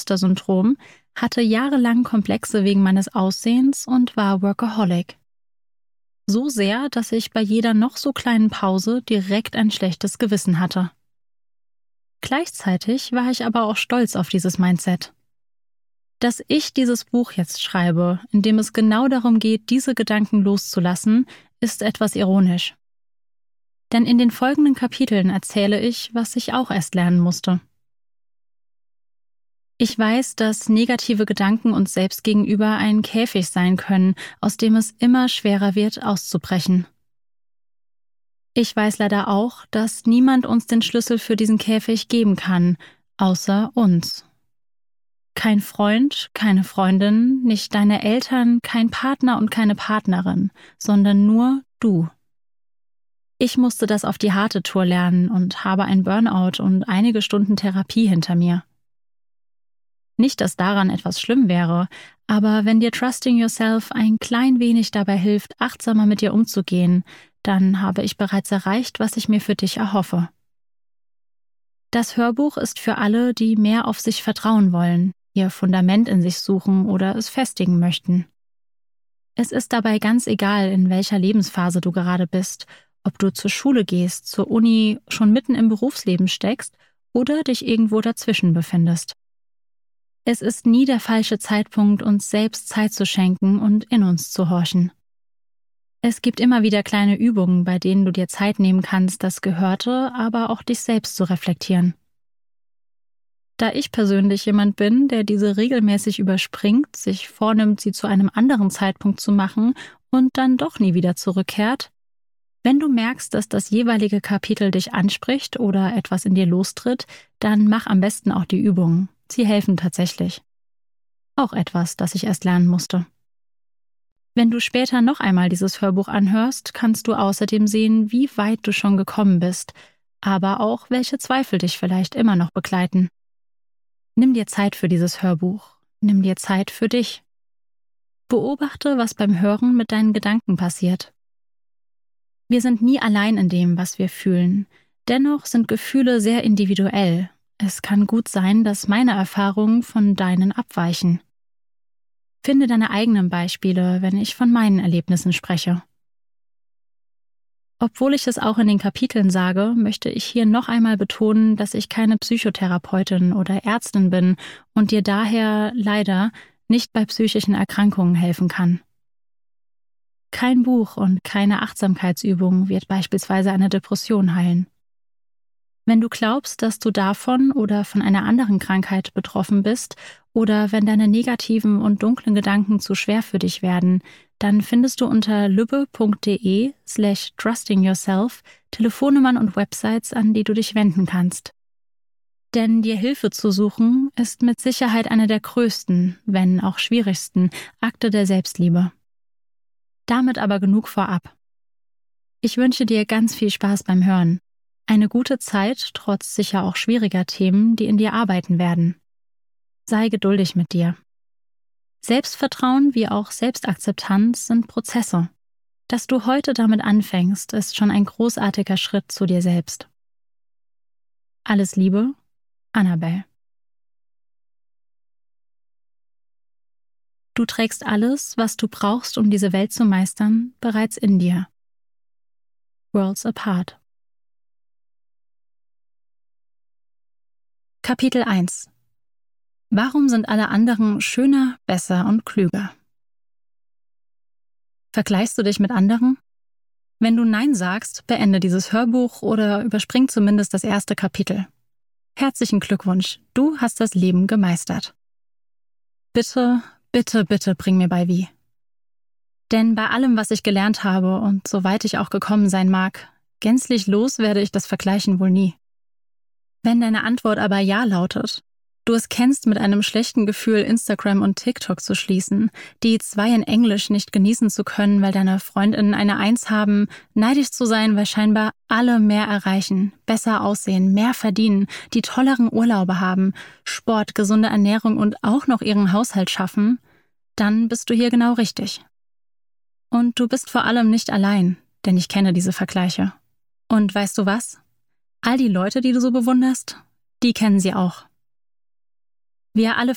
Imposter-Syndrom, hatte jahrelang Komplexe wegen meines Aussehens und war Workaholic. So sehr, dass ich bei jeder noch so kleinen Pause direkt ein schlechtes Gewissen hatte. Gleichzeitig war ich aber auch stolz auf dieses Mindset. Dass ich dieses Buch jetzt schreibe, in dem es genau darum geht, diese Gedanken loszulassen, ist etwas ironisch. Denn in den folgenden Kapiteln erzähle ich, was ich auch erst lernen musste. Ich weiß, dass negative Gedanken uns selbst gegenüber ein Käfig sein können, aus dem es immer schwerer wird, auszubrechen. Ich weiß leider auch, dass niemand uns den Schlüssel für diesen Käfig geben kann, außer uns. Kein Freund, keine Freundin, nicht deine Eltern, kein Partner und keine Partnerin, sondern nur du. Ich musste das auf die harte Tour lernen und habe ein Burnout und einige Stunden Therapie hinter mir. Nicht, dass daran etwas schlimm wäre, aber wenn dir Trusting Yourself ein klein wenig dabei hilft, achtsamer mit dir umzugehen, dann habe ich bereits erreicht, was ich mir für dich erhoffe. Das Hörbuch ist für alle, die mehr auf sich vertrauen wollen, ihr Fundament in sich suchen oder es festigen möchten. Es ist dabei ganz egal, in welcher Lebensphase du gerade bist, ob du zur Schule gehst, zur Uni, schon mitten im Berufsleben steckst oder dich irgendwo dazwischen befindest. Es ist nie der falsche Zeitpunkt, uns selbst Zeit zu schenken und in uns zu horchen. Es gibt immer wieder kleine Übungen, bei denen du dir Zeit nehmen kannst, das Gehörte, aber auch dich selbst zu reflektieren. Da ich persönlich jemand bin, der diese regelmäßig überspringt, sich vornimmt, sie zu einem anderen Zeitpunkt zu machen und dann doch nie wieder zurückkehrt, wenn du merkst, dass das jeweilige Kapitel dich anspricht oder etwas in dir lostritt, dann mach am besten auch die Übungen. Sie helfen tatsächlich. Auch etwas, das ich erst lernen musste. Wenn du später noch einmal dieses Hörbuch anhörst, kannst du außerdem sehen, wie weit du schon gekommen bist, aber auch, welche Zweifel dich vielleicht immer noch begleiten. Nimm dir Zeit für dieses Hörbuch. Nimm dir Zeit für dich. Beobachte, was beim Hören mit deinen Gedanken passiert. Wir sind nie allein in dem, was wir fühlen. Dennoch sind Gefühle sehr individuell. Es kann gut sein, dass meine Erfahrungen von deinen abweichen. Finde deine eigenen Beispiele, wenn ich von meinen Erlebnissen spreche. Obwohl ich es auch in den Kapiteln sage, möchte ich hier noch einmal betonen, dass ich keine Psychotherapeutin oder Ärztin bin und dir daher leider nicht bei psychischen Erkrankungen helfen kann. Kein Buch und keine Achtsamkeitsübung wird beispielsweise eine Depression heilen. Wenn du glaubst, dass du davon oder von einer anderen Krankheit betroffen bist oder wenn deine negativen und dunklen Gedanken zu schwer für dich werden, dann findest du unter lübbe.de/trustingyourself Telefonnummern und Websites, an die du dich wenden kannst. Denn dir Hilfe zu suchen, ist mit Sicherheit eine der größten, wenn auch schwierigsten, Akte der Selbstliebe. Damit aber genug vorab. Ich wünsche dir ganz viel Spaß beim Hören. Eine gute Zeit, trotz sicher auch schwieriger Themen, die in dir arbeiten werden. Sei geduldig mit dir. Selbstvertrauen wie auch Selbstakzeptanz sind Prozesse. Dass du heute damit anfängst, ist schon ein großartiger Schritt zu dir selbst. Alles Liebe, Annabelle. Du trägst alles, was du brauchst, um diese Welt zu meistern, bereits in dir. Worlds Apart. Kapitel 1. Warum sind alle anderen schöner, besser und klüger? Vergleichst du dich mit anderen? Wenn du Nein sagst, beende dieses Hörbuch oder überspring zumindest das erste Kapitel. Herzlichen Glückwunsch, du hast das Leben gemeistert. Bitte, bitte, bitte bring mir bei wie. Denn bei allem, was ich gelernt habe und soweit ich auch gekommen sein mag, gänzlich los werde ich das Vergleichen wohl nie. Wenn deine Antwort aber Ja lautet, du es kennst, mit einem schlechten Gefühl Instagram und TikTok zu schließen, die 2 in Englisch nicht genießen zu können, weil deine Freundinnen eine 1 haben, neidisch zu sein, weil scheinbar alle mehr erreichen, besser aussehen, mehr verdienen, die tolleren Urlaube haben, Sport, gesunde Ernährung und auch noch ihren Haushalt schaffen, dann bist du hier genau richtig. Und du bist vor allem nicht allein, denn ich kenne diese Vergleiche. Und weißt du was? All die Leute, die du so bewunderst, die kennen sie auch. Wir alle